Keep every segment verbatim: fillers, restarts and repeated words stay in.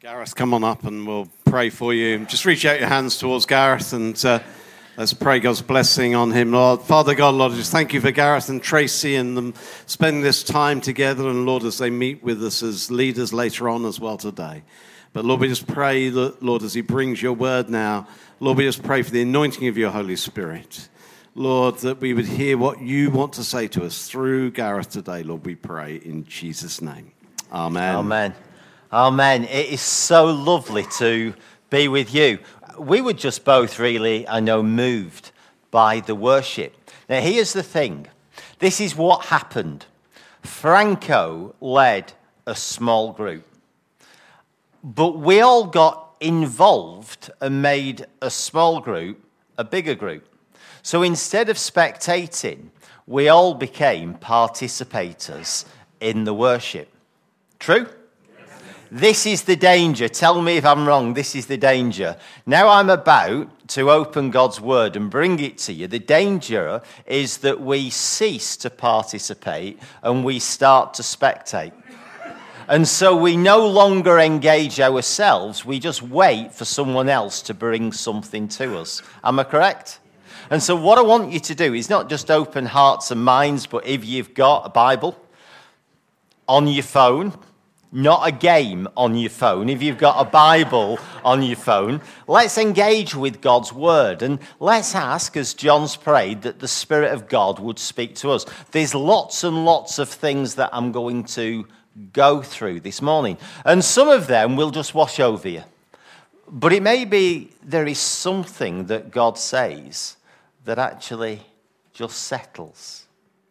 Gareth, come on up and we'll pray for you. Just reach out your hands towards Gareth and uh, let's pray God's blessing on him, Lord. Father God, Lord, just thank you for Gareth and Tracy and them spending this time together, and Lord, as they meet with us as leaders later on as well today. But Lord, we just pray that, Lord, as he brings your word now, Lord, we just pray for the anointing of your Holy Spirit. Lord, that we would hear what you want to say to us through Gareth today, Lord, we pray in Jesus' name. Amen. Amen. Amen. It is so lovely to be with you. We were just both really, I know, moved by the worship. Now, here's the thing. This is what happened. Franco led a small group, but we all got involved and made a small group a bigger group. So instead of spectating, we all became participators in the worship. True? This is the danger. Tell me if I'm wrong. This is the danger. Now I'm about to open God's word and bring it to you. The danger is that we cease to participate and we start to spectate. And so we no longer engage ourselves. We just wait for someone else to bring something to us. Am I correct? And so what I want you to do is not just open hearts and minds, but if you've got a Bible on your phone, not a game on your phone. If you've got a Bible on your phone, let's engage with God's word. And let's ask, as John's prayed, that the Spirit of God would speak to us. There's lots and lots of things that I'm going to go through this morning. And some of them will just wash over you. But it may be there is something that God says that actually just settles.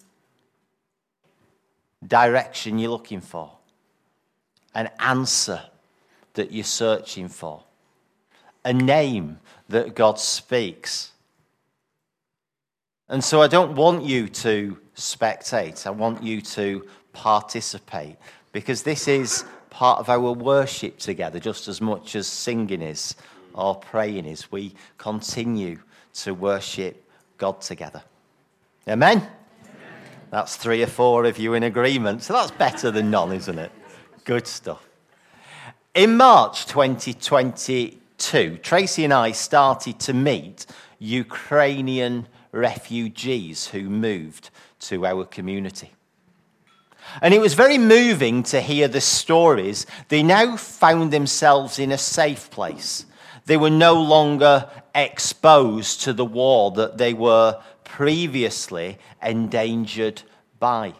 Direction you're looking for. An answer that you're searching for. A name that God speaks. And so I don't want you to spectate. I want you to participate. Because this is part of our worship together, just as much as singing is or praying is. We continue to worship God together. Amen? Amen? That's three or four of you in agreement. So that's better than none, isn't it? Good stuff. In March twenty twenty-two, Tracy and I started to meet Ukrainian refugees who moved to our community. And it was very moving to hear the stories. They now found themselves in a safe place. They were no longer exposed to the war that they were previously endangered by.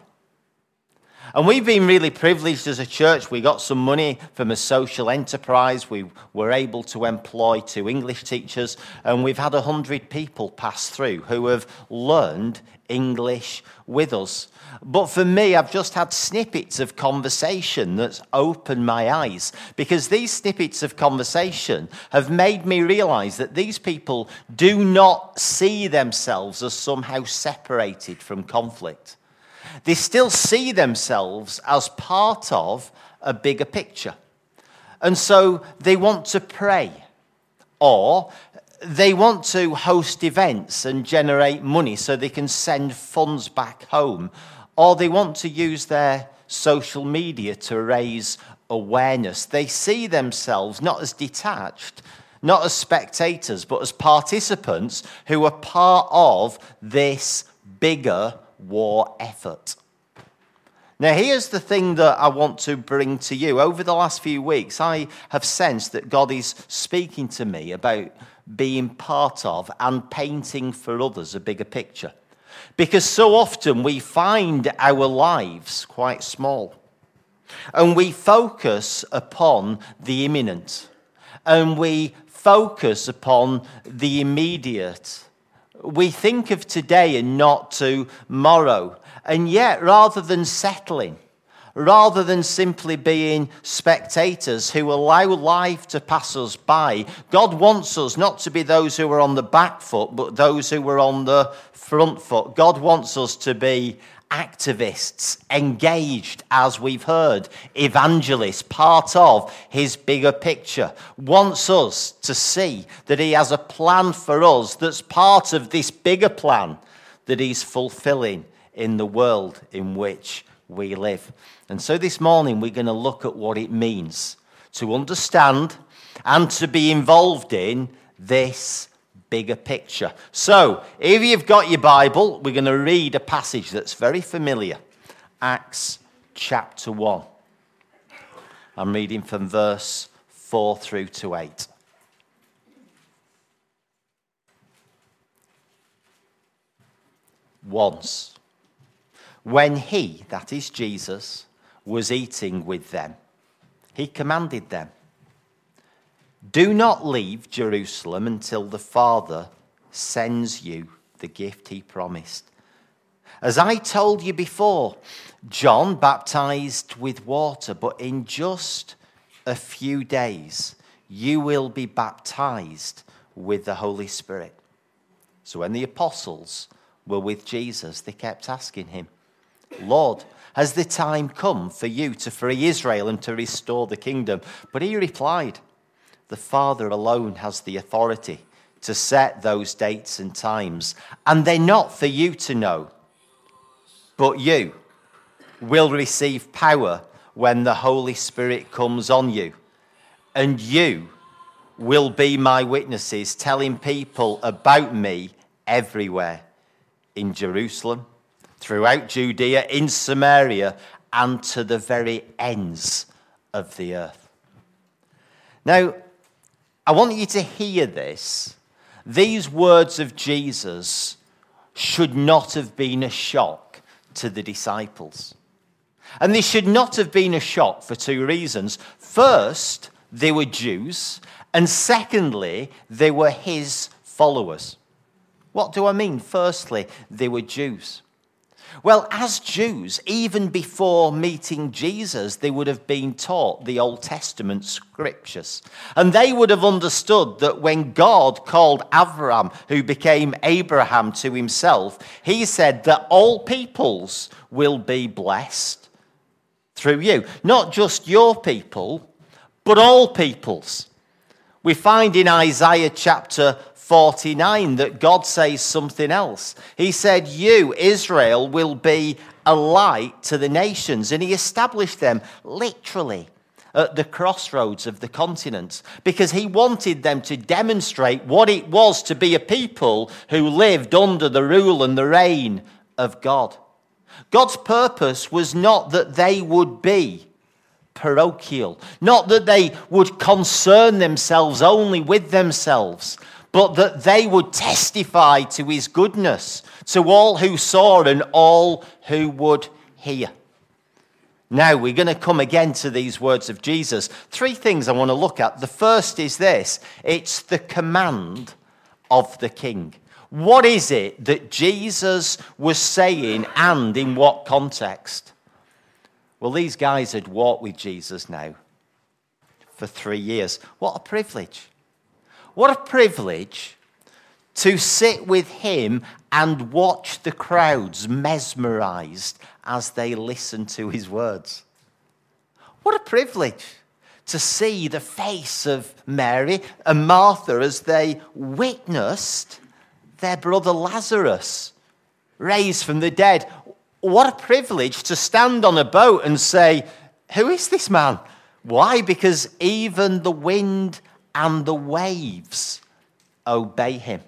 And we've been really privileged as a church. We got some money from a social enterprise. We were able to employ two English teachers. And we've had one hundred people pass through who have learned English with us. But for me, I've just had snippets of conversation that's opened my eyes. Because these snippets of conversation have made me realize that these people do not see themselves as somehow separated from conflict. They still see themselves as part of a bigger picture. And so they want to pray, or they want to host events and generate money so they can send funds back home, or they want to use their social media to raise awareness. They see themselves not as detached, not as spectators, but as participants who are part of this bigger war effort. Now, here's the thing that I want to bring to you. Over the last few weeks, I have sensed that God is speaking to me about being part of and painting for others a bigger picture. Because so often we find our lives quite small. And we focus upon the imminent. And we focus upon the immediate. We think of today and not tomorrow. And yet, rather than settling, rather than simply being spectators who allow life to pass us by, God wants us not to be those who are on the back foot, but those who are on the front foot. God wants us to be activists, engaged, as we've heard, evangelists, part of his bigger picture. Wants us to see that he has a plan for us that's part of this bigger plan that he's fulfilling in the world in which we live. And so this morning we're going to look at what it means to understand and to be involved in this bigger picture. So, if you've got your Bible, we're going to read a passage that's very familiar. Acts chapter one. I'm reading from verse four through to eight. Once, when he, that is Jesus, was eating with them, he commanded them, "Do not leave Jerusalem until the Father sends you the gift he promised. As I told you before, John baptized with water, but in just a few days you will be baptized with the Holy Spirit." So when the apostles were with Jesus, they kept asking him, "Lord, has the time come for you to free Israel and to restore the kingdom?" But he replied, "The Father alone has the authority to set those dates and times, and they're not for you to know. But you will receive power when the Holy Spirit comes on you, and you will be my witnesses, telling people about me everywhere, in Jerusalem, throughout Judea, in Samaria, and to the very ends of the earth." Now, I want you to hear this. These words of Jesus should not have been a shock to the disciples. And they should not have been a shock for two reasons. First, they were Jews, and secondly, they were his followers. What do I mean? Firstly, they were Jews. Well, as Jews, even before meeting Jesus, they would have been taught the Old Testament scriptures. And they would have understood that when God called Abraham, who became Abraham, to himself, he said that all peoples will be blessed through you. Not just your people, but all peoples. We find in Isaiah chapter forty-nine that God says something else. He said, "You, Israel, will be a light to the nations." And he established them literally at the crossroads of the continent because he wanted them to demonstrate what it was to be a people who lived under the rule and the reign of God. God's purpose was not that they would be parochial, not that they would concern themselves only with themselves, but that they would testify to his goodness to all who saw and all who would hear. Now, we're going to come again to these words of Jesus. Three things I want to look at. The first is this. It's the command of the king. What is it that Jesus was saying, and in what context? Well, these guys had walked with Jesus now for three years. What a privilege. What a privilege to sit with him and watch the crowds mesmerized as they listen to his words. What a privilege to see the face of Mary and Martha as they witnessed their brother Lazarus raised from the dead. What a privilege to stand on a boat and say, "Who is this man?" Why? Because even the wind and the waves obey him.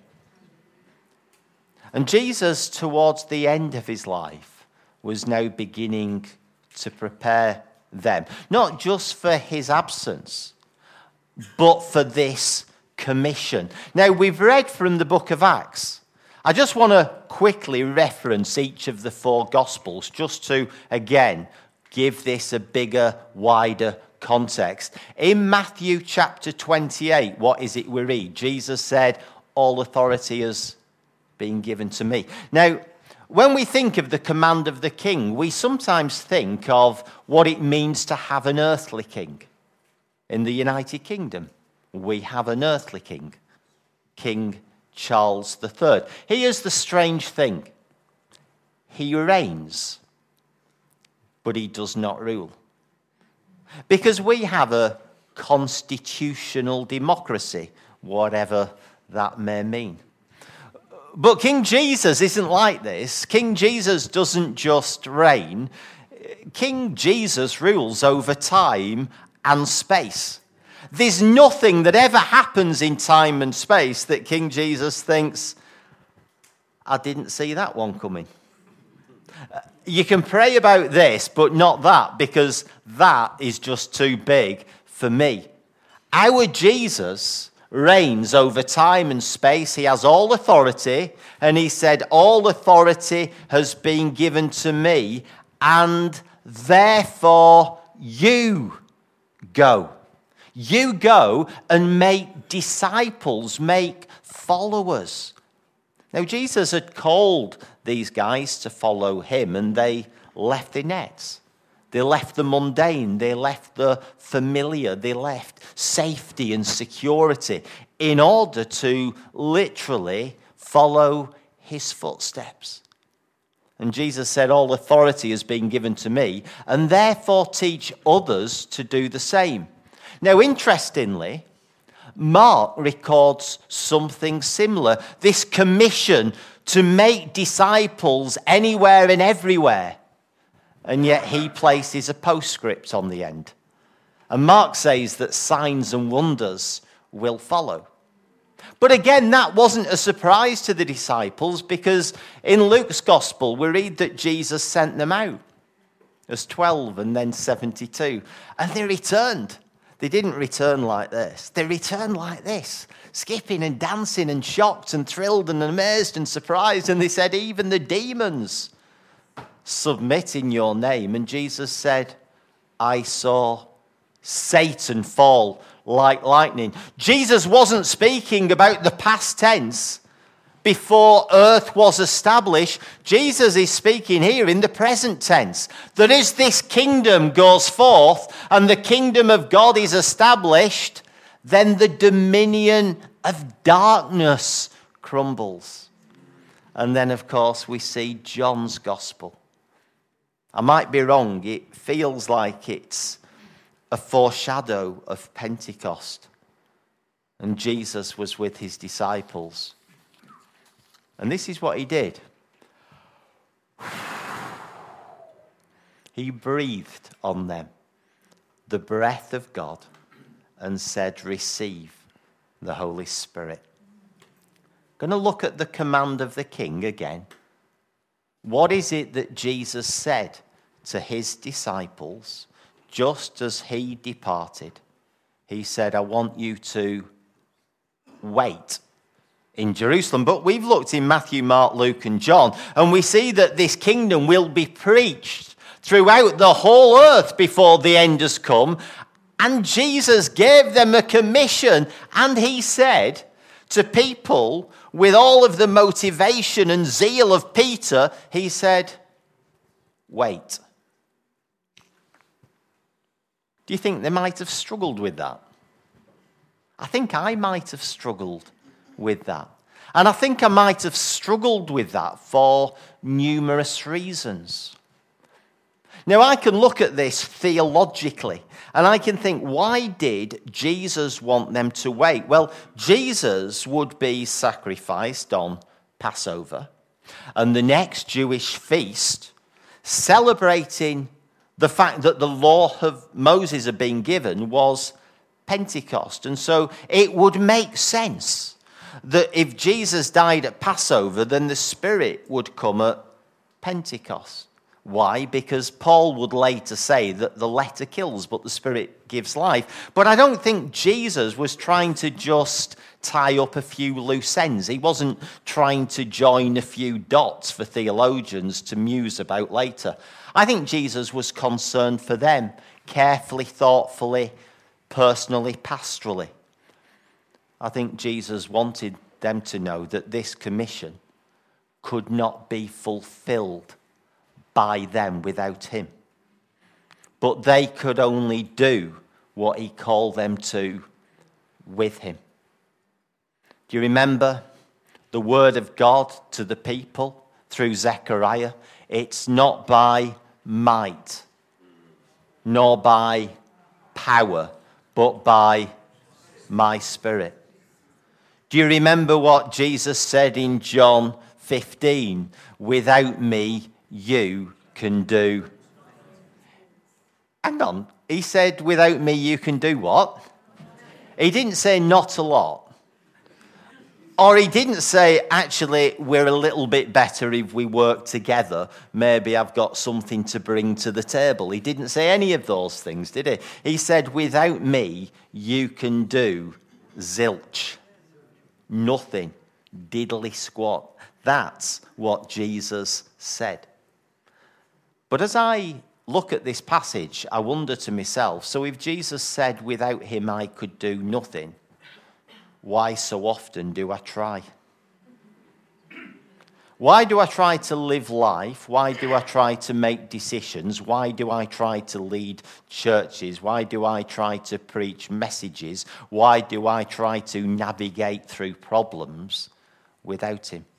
And Jesus, towards the end of his life, was now beginning to prepare them, not just for his absence, but for this commission. Now, we've read from the book of Acts. I just want to quickly reference each of the four Gospels, just to, again, give this a bigger, wider context. In Matthew chapter twenty-eight, what is it we read? Jesus said, "All authority has been given to me." Now, when we think of the command of the king, we sometimes think of what it means to have an earthly king. In the United Kingdom, we have an earthly king, King Charles the Third. Here's the strange thing. He reigns, but he does not rule. Because we have a constitutional democracy, whatever that may mean. But King Jesus isn't like this. King Jesus doesn't just reign. King Jesus rules over time and space. There's nothing that ever happens in time and space that King Jesus thinks, I didn't see that one coming. You can pray about this, but not that, because that is just too big for me. Our Jesus reigns over time and space. He has all authority, and he said, all authority has been given to me, and therefore you go. You go and make disciples, make followers. Now, Jesus had called these guys to follow him, and they left their nets. They left the mundane. They left the familiar. They left safety and security in order to literally follow his footsteps. And Jesus said, all authority has been given to me, and therefore teach others to do the same. Now, interestingly, Mark records something similar. This commission to make disciples anywhere and everywhere. And yet he places a postscript on the end. And Mark says that signs and wonders will follow. But again, that wasn't a surprise to the disciples, because in Luke's gospel, we read that Jesus sent them out as twelve and then seventy-two. And they returned. They didn't return like this. They returned like this, skipping and dancing and shocked and thrilled and amazed and surprised. And they said, even the demons submit in your name. And Jesus said, I saw Satan fall like lightning. Jesus wasn't speaking about the past tense before earth was established. Jesus is speaking here in the present tense. That as this kingdom goes forth and the kingdom of God is established, then the dominion of darkness crumbles. And then, of course, we see John's gospel. I might be wrong. It feels like it's a foreshadow of Pentecost. And Jesus was with his disciples. And this is what he did. He breathed on them the breath of God and said, receive the Holy Spirit. Going to look at the command of the king again. What is it that Jesus said to his disciples just as he departed? He said, I want you to wait in Jerusalem. But we've looked in Matthew, Mark, Luke, and John, and we see that this kingdom will be preached throughout the whole earth before the end has come. And Jesus gave them a commission, and he said to people with all of the motivation and zeal of Peter, he said, wait. Do you think they might have struggled with that? I think I might have struggled with that. And I think I might have struggled with that for numerous reasons. Now, I can look at this theologically, and I can think, why did Jesus want them to wait? Well, Jesus would be sacrificed on Passover, and the next Jewish feast, celebrating the fact that the law of Moses had been given, was Pentecost. And so it would make sense that if Jesus died at Passover, then the Spirit would come at Pentecost. Why? Because Paul would later say that the letter kills, but the Spirit gives life. But I don't think Jesus was trying to just tie up a few loose ends. He wasn't trying to join a few dots for theologians to muse about later. I think Jesus was concerned for them, carefully, thoughtfully, personally, pastorally. I think Jesus wanted them to know that this commission could not be fulfilled by them without him. But they could only do what he called them to with him. Do you remember the word of God to the people through Zechariah? It's not by might, nor by power, but by my Spirit. Do you remember what Jesus said in John fifteen? Without me, you can do. Hang on. He said, without me, you can do what? He didn't say not a lot. Or he didn't say, actually, we're a little bit better if we work together. Maybe I've got something to bring to the table. He didn't say any of those things, did he? He said, without me, you can do zilch. Nothing. Diddly squat. That's what Jesus said. But as I look at this passage, I wonder to myself, so if Jesus said, without him I could do nothing, why so often do I try? Why do I try to live life? Why do I try to make decisions? Why do I try to lead churches? Why do I try to preach messages? Why do I try to navigate through problems without him?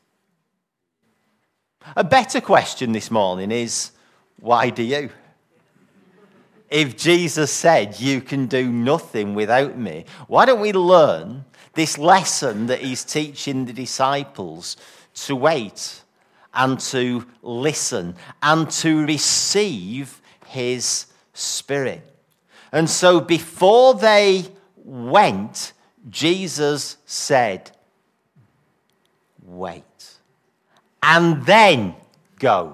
A better question this morning is, why do you? If Jesus said, you can do nothing without me, why don't we learn this lesson that he's teaching the disciples to wait and to listen and to receive his Spirit? And so before they went, Jesus said, wait. And then go.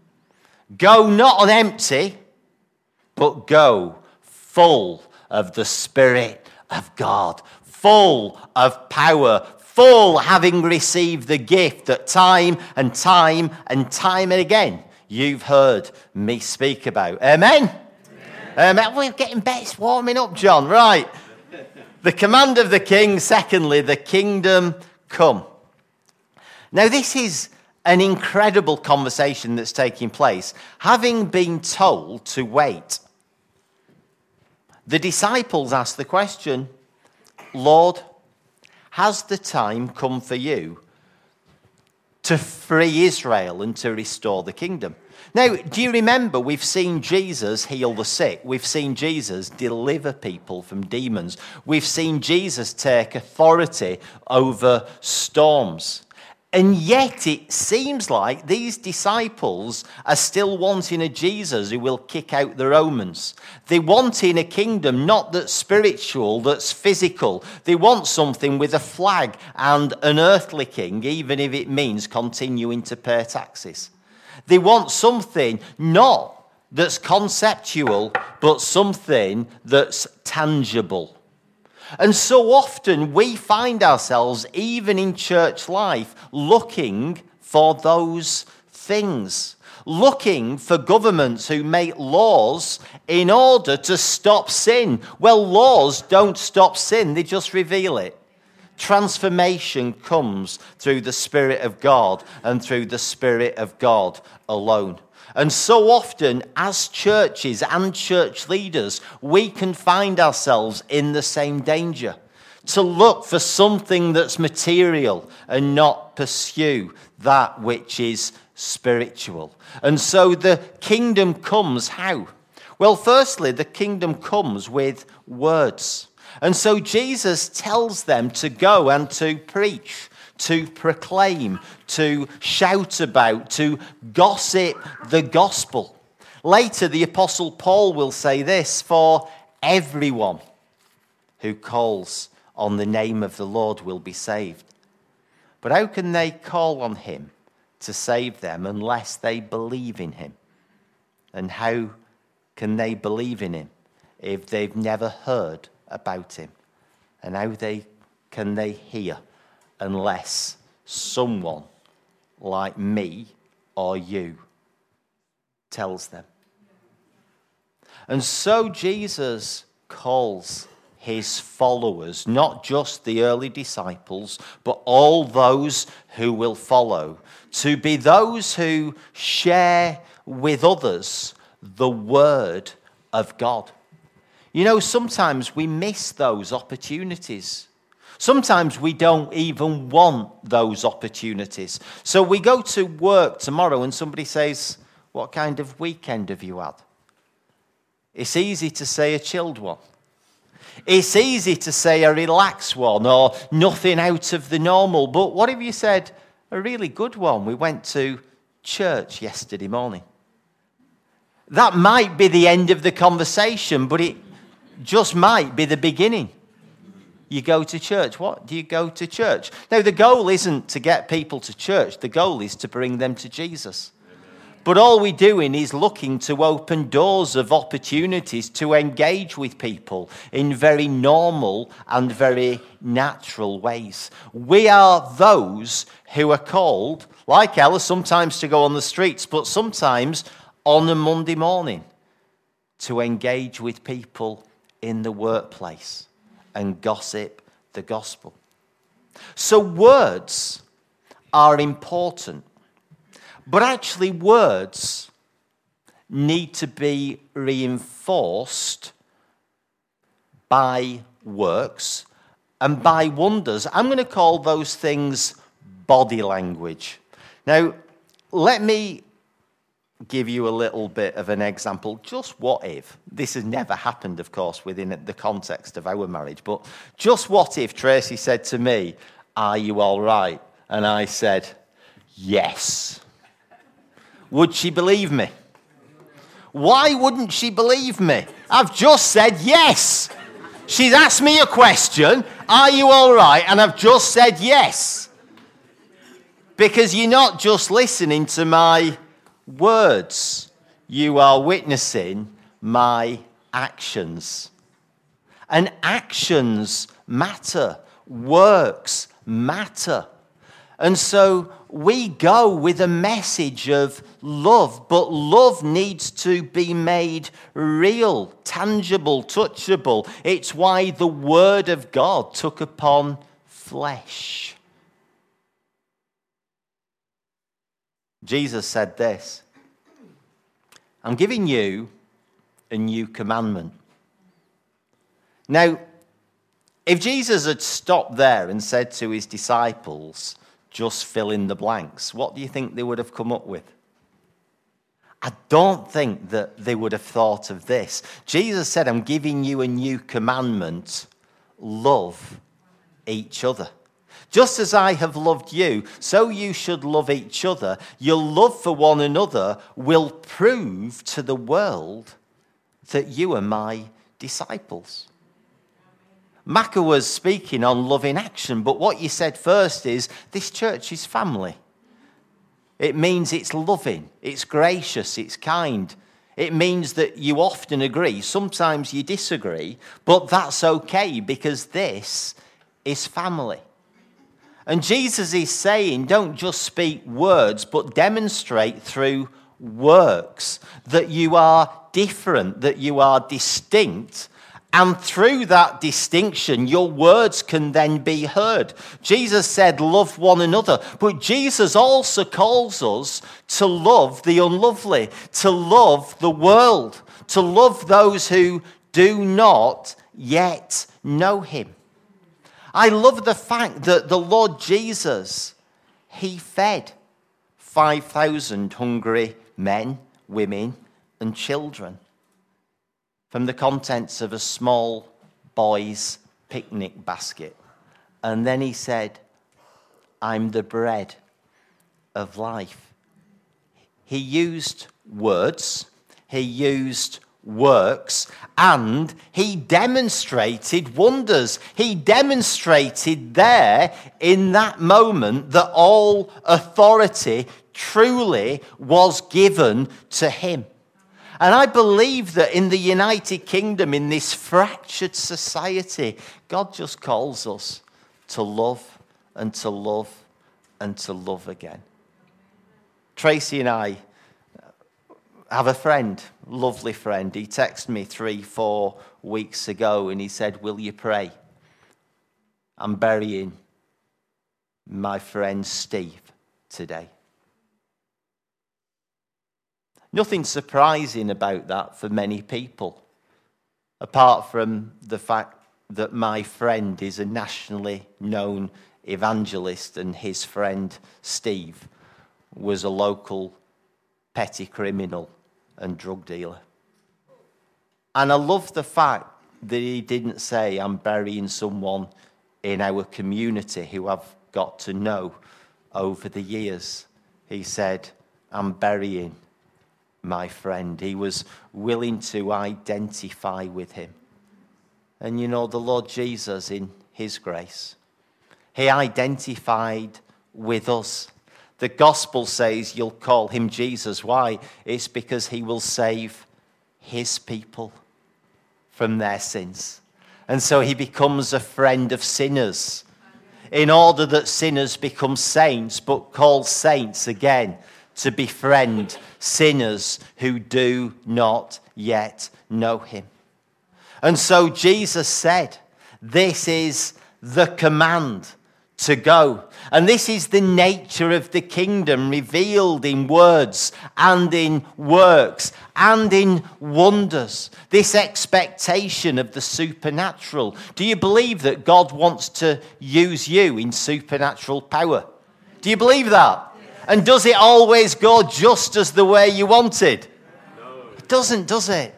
Go not on empty, but go full of the Spirit of God, full of power, full having received the gift that time and time and time and again you've heard me speak about. Amen? Amen. Amen. We're getting better. It's warming up, John. Right. The command of the king. Secondly, the kingdom come. Now, this is an incredible conversation that's taking place. Having been told to wait, the disciples asked the question, Lord, has the time come for you to free Israel and to restore the kingdom? Now, do you remember we've seen Jesus heal the sick? We've seen Jesus deliver people from demons. We've seen Jesus take authority over storms. And yet it seems like these disciples are still wanting a Jesus who will kick out the Romans. They want in a kingdom not that's spiritual, that's physical. They want something with a flag and an earthly king, even if it means continuing to pay taxes. They want something not that's conceptual, but something that's tangible. And so often we find ourselves, even in church life, looking for those things. Looking for governments who make laws in order to stop sin. Well, laws don't stop sin, they just reveal it. Transformation comes through the Spirit of God and through the Spirit of God alone. And so often, as churches and church leaders, we can find ourselves in the same danger. To look for something that's material and not pursue that which is spiritual. And so the kingdom comes how? Well, firstly, the kingdom comes with words. And so Jesus tells them to go and to preach, to proclaim, to shout about, to gossip the gospel. Later, the Apostle Paul will say this, for everyone who calls on the name of the Lord will be saved. But how can they call on him to save them unless they believe in him? And how can they believe in him if they've never heard about him? And how they can they hear unless someone like me or you tells them? And so Jesus calls his followers, not just the early disciples, but all those who will follow, to be those who share with others the word of God. You know, sometimes we miss those opportunities. Sometimes we don't even want those opportunities. So we go to work tomorrow and somebody says, what kind of weekend have you had? It's easy to say a chilled one. It's easy to say a relaxed one or nothing out of the normal. But what if you said a really good one? We went to church yesterday morning. That might be the end of the conversation, but it just might be the beginning. You go to church. What do you go to church? Now, the goal isn't to get people to church. The goal is to bring them to Jesus. But all we're doing is looking to open doors of opportunities to engage with people in very normal and very natural ways. We are those who are called, like Ella, sometimes to go on the streets, but sometimes on a Monday morning to engage with people in the workplace and gossip the gospel. So words are important. But actually, words need to be reinforced by works and by wonders. I'm going to call those things body language. Now, let me give you a little bit of an example. Just what if, this has never happened, of course, within the context of our marriage, but just what if Tracy said to me, "Are you all right?" And I said, "Yes." Would she believe me? Why wouldn't she believe me? I've just said yes. She's asked me a question, "Are you all right?" And I've just said yes. Because you're not just listening to my words, you are witnessing my actions. And actions matter. Works matter. And so we go with a message of love, but love needs to be made real, tangible, touchable. It's why the Word of God took upon flesh. Jesus said this, "I'm giving you a new commandment." Now, if Jesus had stopped there and said to his disciples, "Just fill in the blanks," what do you think they would have come up with? I don't think that they would have thought of this. Jesus said, "I'm giving you a new commandment. Love each other. Just as I have loved you, so you should love each other. Your love for one another will prove to the world that you are my disciples." Maka was speaking on love in action, but what you said first is this church is family. It means it's loving, it's gracious, it's kind. It means that you often agree, sometimes you disagree, but that's okay because this is family. And Jesus is saying, don't just speak words, but demonstrate through works that you are different, that you are distinct. And through that distinction, your words can then be heard. Jesus said, love one another. But Jesus also calls us to love the unlovely, to love the world, to love those who do not yet know him. I love the fact that the Lord Jesus, he fed five thousand hungry men, women, and children from the contents of a small boy's picnic basket. And then he said, I'm the bread of life. He used words, he used works, and he demonstrated wonders. He demonstrated there in that moment that all authority truly was given to him. And I believe that in the United Kingdom, in this fractured society, God just calls us to love and to love and to love again. Tracy and I have a friend, lovely friend. He texted me three, four weeks ago and he said, will you pray? I'm burying my friend Steve today. Nothing surprising about that for many people, apart from the fact that my friend is a nationally known evangelist and his friend Steve was a local petty criminal and drug dealer. And I love the fact that he didn't say, I'm burying someone in our community who I've got to know over the years. He said, I'm burying my friend. He was willing to identify with him. And you know, the Lord Jesus, in his grace, he identified with us. The gospel says you'll call him Jesus. Why? It's because he will save his people from their sins. And so he becomes a friend of sinners, in order that sinners become saints, but call saints again to befriend sinners who do not yet know him. And so Jesus said, this is the command to go. And this is the nature of the kingdom revealed in words and in works and in wonders. This expectation of the supernatural. Do you believe that God wants to use you in supernatural power? Do you believe that? And does it always go just as the way you wanted? No. It doesn't, does it?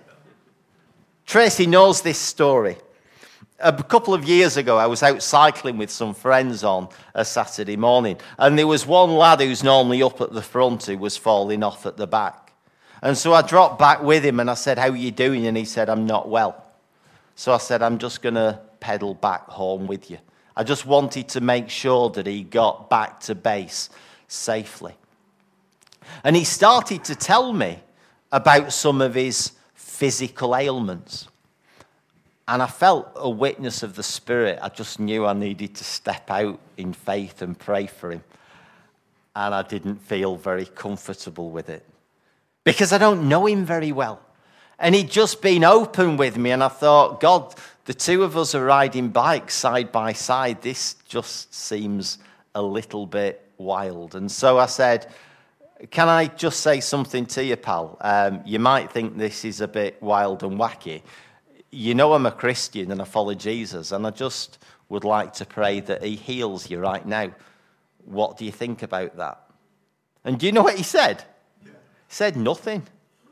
Tracy knows this story. A couple of years ago, I was out cycling with some friends on a Saturday morning, and there was one lad who's normally up at the front who was falling off at the back. And so I dropped back with him, and I said, how are you doing? And he said, I'm not well. So I said, I'm just going to pedal back home with you. I just wanted to make sure that he got back to base safely. And he started to tell me about some of his physical ailments. And I felt a witness of the Spirit. I just knew I needed to step out in faith and pray for him. And I didn't feel very comfortable with it, because I don't know him very well. And he'd just been open with me, and I thought, God, the two of us are riding bikes side by side. This just seems a little bit wild. And so I said, can I just say something to you, pal? Um, you might think this is a bit wild and wacky. You know I'm a Christian and I follow Jesus, and I just would like to pray that he heals you right now. What do you think about that? And do you know what he said? He said nothing.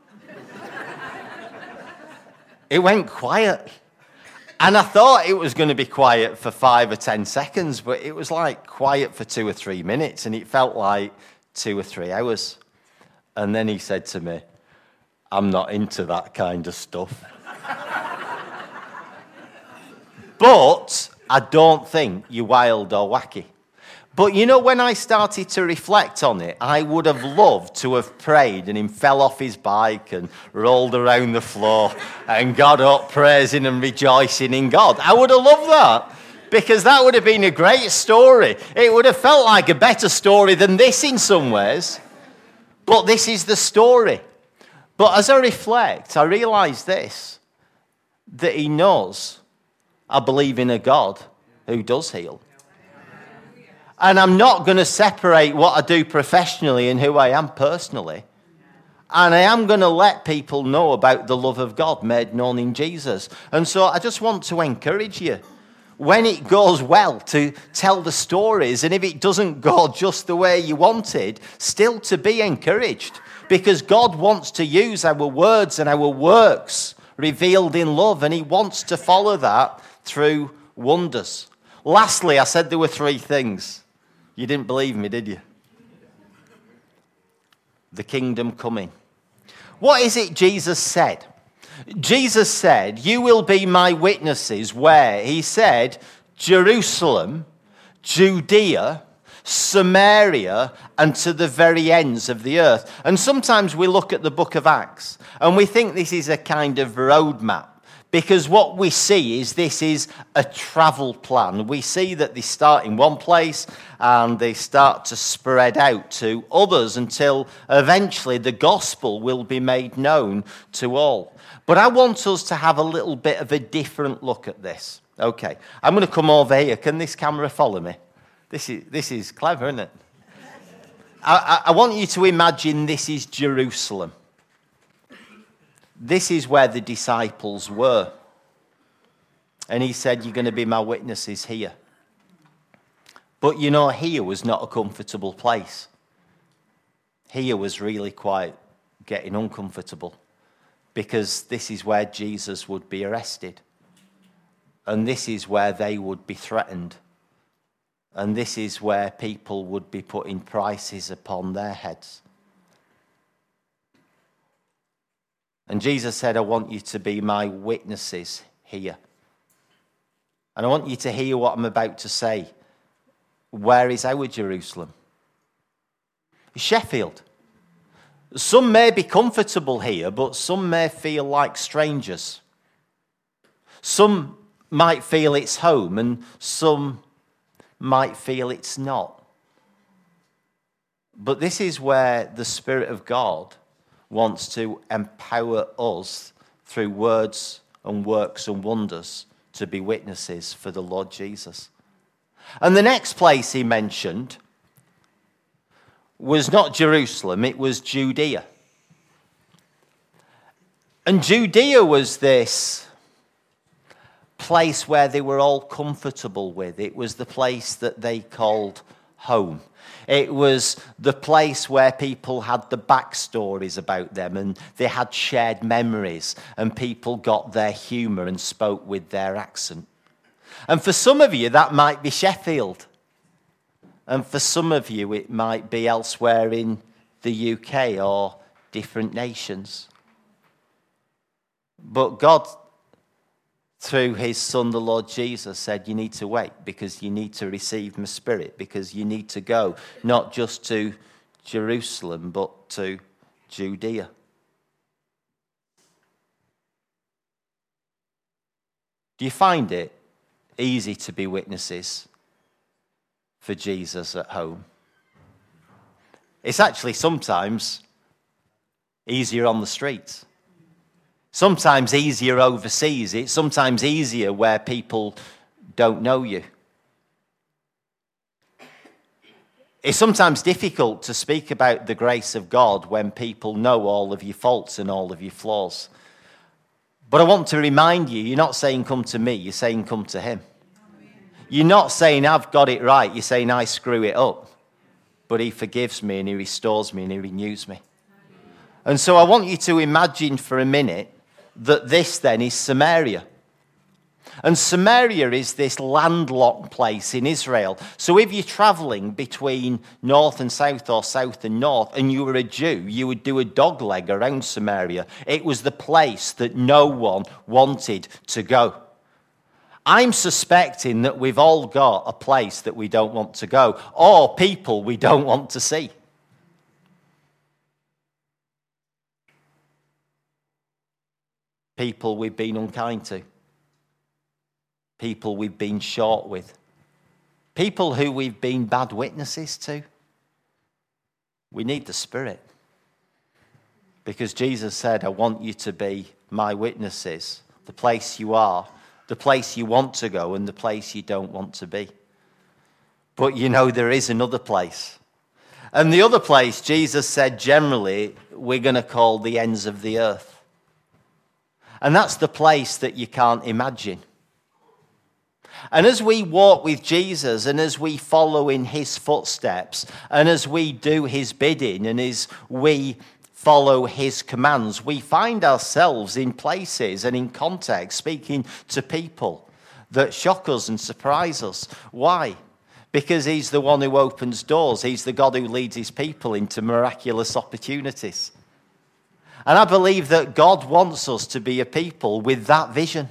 It went quiet. And I thought it was going to be quiet for five or ten seconds, but it was like quiet for two or three minutes, and it felt like two or three hours. And then he said to me, I'm not into that kind of stuff. But I don't think you're wild or wacky. But you know, when I started to reflect on it, I would have loved to have prayed and him fell off his bike and rolled around the floor and got up praising and rejoicing in God. I would have loved that, because that would have been a great story. It would have felt like a better story than this in some ways. But this is the story. But as I reflect, I realise this, that he knows I believe in a God who does heal. And I'm not going to separate what I do professionally and who I am personally. And I am going to let people know about the love of God made known in Jesus. And so I just want to encourage you, when it goes well, to tell the stories. And if it doesn't go just the way you wanted, still to be encouraged. Because God wants to use our words and our works revealed in love. And he wants to follow that through wonders. Lastly, I said there were three things. You didn't believe me, did you? The kingdom coming. What is it Jesus said? Jesus said, you will be my witnesses where? He said, Jerusalem, Judea, Samaria, and to the very ends of the earth. And sometimes we look at the book of Acts and we think this is a kind of roadmap. Because what we see is this is a travel plan. We see that they start in one place and they start to spread out to others until eventually the gospel will be made known to all. But I want us to have a little bit of a different look at this. Okay, I'm going to come over here. Can this camera follow me? This is, this is clever, isn't it? I, I, I want you to imagine this is Jerusalem. This is where the disciples were. And he said, you're going to be my witnesses here. But you know, here was not a comfortable place. Here was really quite getting uncomfortable, because this is where Jesus would be arrested. And this is where they would be threatened. And this is where people would be putting prices upon their heads. And Jesus said, I want you to be my witnesses here. And I want you to hear what I'm about to say. Where is our Jerusalem? It's Sheffield. Some may be comfortable here, but some may feel like strangers. Some might feel it's home, and some might feel it's not. But this is where the Spirit of God wants to empower us through words and works and wonders to be witnesses for the Lord Jesus. And the next place he mentioned was not Jerusalem, it was Judea. And Judea was this place where they were all comfortable with. It was the place that they called home. It was the place where people had the backstories about them, and they had shared memories, and people got their humour and spoke with their accent. And for some of you, that might be Sheffield. And for some of you, it might be elsewhere in the U K or different nations. But God, through his Son, the Lord Jesus, said, you need to wait because you need to receive my Spirit, because you need to go not just to Jerusalem, but to Judea. Do you find it easy to be witnesses for Jesus at home? It's actually sometimes easier on the streets. Sometimes easier overseas. It's sometimes easier where people don't know you. It's sometimes difficult to speak about the grace of God when people know all of your faults and all of your flaws. But I want to remind you, you're not saying come to me, you're saying come to him. You're not saying I've got it right, you're saying I screw it up. But he forgives me and he restores me and he renews me. And so I want you to imagine for a minute that this then is Samaria. And Samaria is this landlocked place in Israel. So if you're travelling between north and south or south and north and you were a Jew, you would do a dogleg around Samaria. It was the place that no one wanted to go. I'm suspecting that we've all got a place that we don't want to go, or people we don't want to see. People we've been unkind to. People we've been short with. People who we've been bad witnesses to. We need the Spirit. Because Jesus said, I want you to be my witnesses. The place you are, the place you want to go, and the place you don't want to be. But you know, there is another place. And the other place, Jesus said, generally, we're going to call the ends of the earth. And that's the place that you can't imagine. And as we walk with Jesus and as we follow in his footsteps and as we do his bidding and as we follow his commands, we find ourselves in places and in context speaking to people that shock us and surprise us. Why? Because he's the one who opens doors. He's the God who leads his people into miraculous opportunities. And I believe that God wants us to be a people with that vision.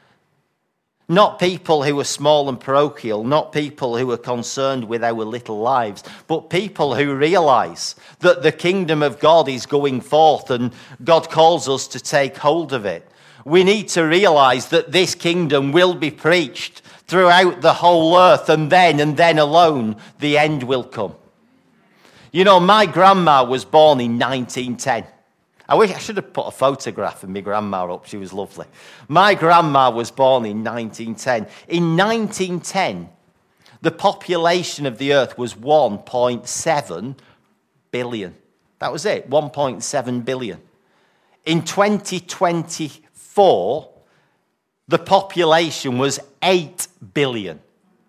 Not people who are small and parochial, not people who are concerned with our little lives, but people who realize that the kingdom of God is going forth and God calls us to take hold of it. We need to realize that this kingdom will be preached throughout the whole earth, and then and then alone the end will come. You know, my grandma was born in nineteen ten. I wish I should have put a photograph of my grandma up. She was lovely. My grandma was born in nineteen ten. In nineteen ten, the population of the earth was one point seven billion. That was it, one point seven billion. In twenty twenty-four, the population was eight billion.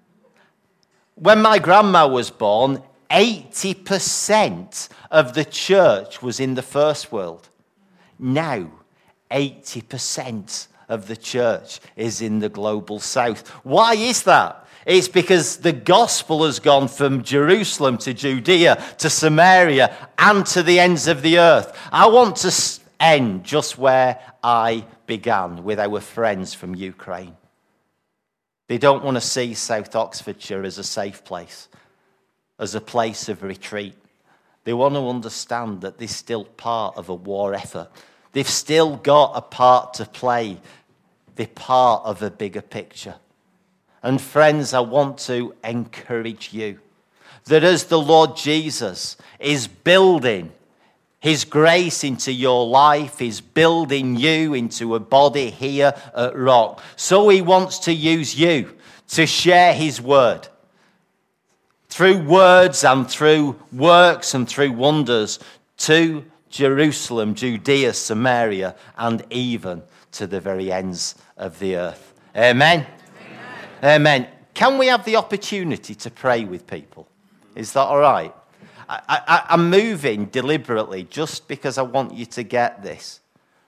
When my grandma was born, eighty percent of the church was in the first world. Now, eighty percent of the church is in the global south. Why is that? It's because the gospel has gone from Jerusalem to Judea to Samaria and to the ends of the earth. I want to end just where I began, with our friends from Ukraine. They don't want to see South Oxfordshire as a safe place, as a place of retreat. They want to understand that they're still part of a war effort. They've still got a part to play. They're part of a bigger picture. And friends, I want to encourage you that as the Lord Jesus is building His grace into your life, He's building you into a body here at Rock, so He wants to use you to share His word through words and through works and through wonders to Jerusalem, Judea, Samaria, and even to the very ends of the earth. Amen? Amen. Amen. Can we have the opportunity to pray with people? Is that all right? I, I, I'm moving deliberately just because I want you to get this.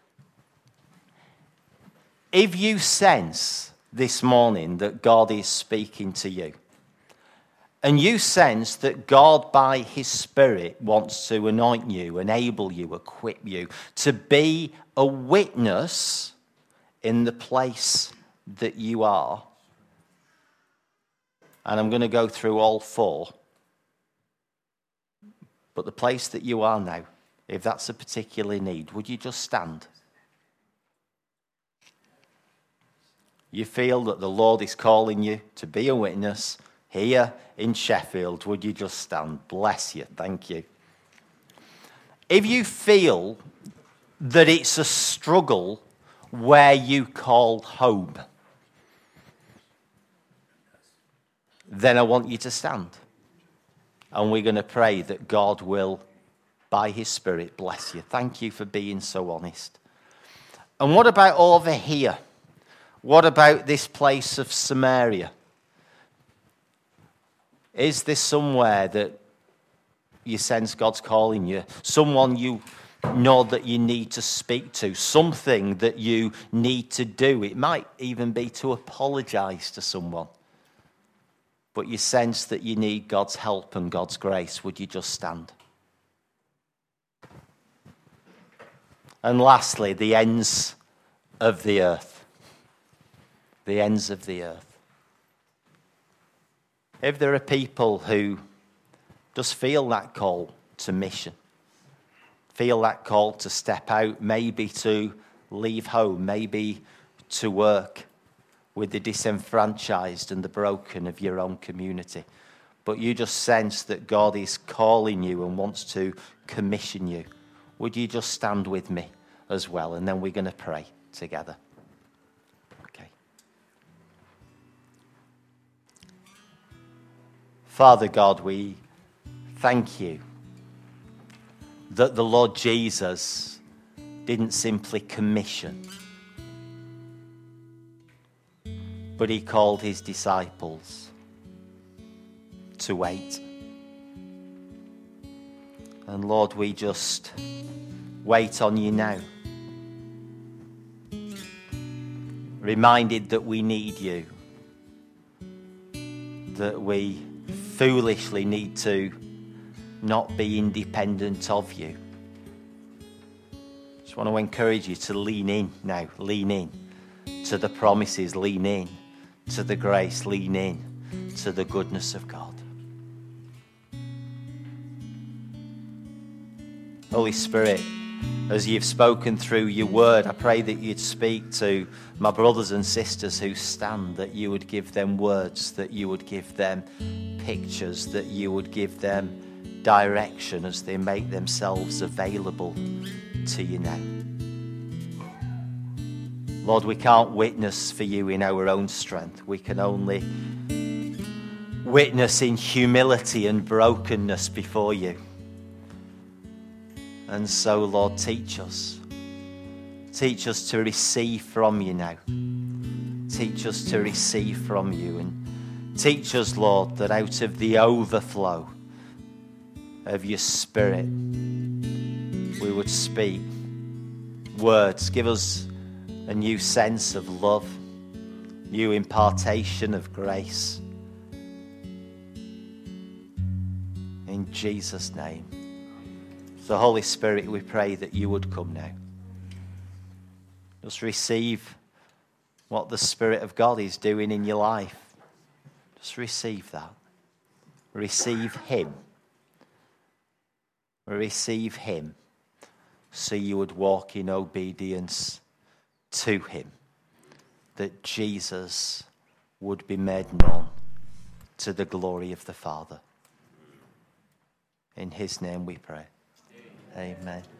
If you sense this morning that God is speaking to you, and you sense that God by His Spirit wants to anoint you, enable you, equip you to be a witness in the place that you are, and I'm going to go through all four, but the place that you are now, if that's a particular need, would you just stand? You feel that the Lord is calling you to be a witness here in Sheffield, would you just stand? Bless you. Thank you. If you feel that it's a struggle where you call home, then I want you to stand. And we're going to pray that God will, by His Spirit, bless you. Thank you for being so honest. And what about over here? What about this place of Samaria? Is this somewhere that you sense God's calling you? Someone you know that you need to speak to? Something that you need to do? It might even be to apologize to someone. But you sense that you need God's help and God's grace. Would you just stand? And lastly, the ends of the earth. The ends of the earth. If there are people who just feel that call to mission, feel that call to step out, maybe to leave home, maybe to work with the disenfranchised and the broken of your own community, but you just sense that God is calling you and wants to commission you, would you just stand with me as well? And then we're going to pray together. Father God, we thank you that the Lord Jesus didn't simply commission, but He called His disciples to wait. And Lord, we just wait on you now, reminded that we need you, that we foolishly need to not be independent of you. Just want to encourage you to lean in now, lean in to the promises, lean in to the grace, lean in to the goodness of God. Holy Spirit, as you've spoken through your word, I pray that you'd speak to my brothers and sisters who stand, that you would give them words, that you would give them pictures, that you would give them direction as they make themselves available to you now. Lord, we can't witness for you in our own strength. We can only witness in humility and brokenness before you. And so, Lord, teach us. Teach us to receive from you now. Teach us to receive from you. And teach us, Lord, that out of the overflow of your Spirit, we would speak words. Give us a new sense of love, new impartation of grace. In Jesus' name. So, Holy Spirit, we pray that you would come now. Just receive what the Spirit of God is doing in your life. Just receive that. Receive him. Receive him so you would walk in obedience to him, that Jesus would be made known to the glory of the Father. In his name we pray. Amen.